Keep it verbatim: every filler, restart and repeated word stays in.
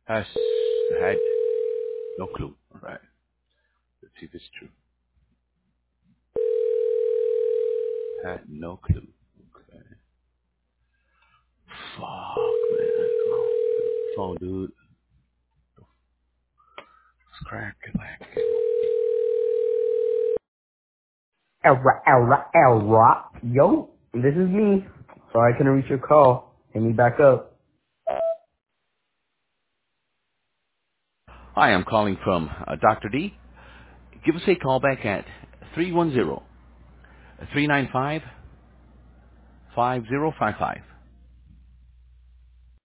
Has had no clue. All right. Let's see if it's true. Had no clue. Okay. Fuck, man. Oh, phone, dude. It's cracking like. Elra, Elra, Elra. Yo, this is me. Sorry I couldn't reach your call. Hit me back up. Hi, I'm calling from uh, Doctor D. Give us a call back at three one zero, three nine five, five zero five five.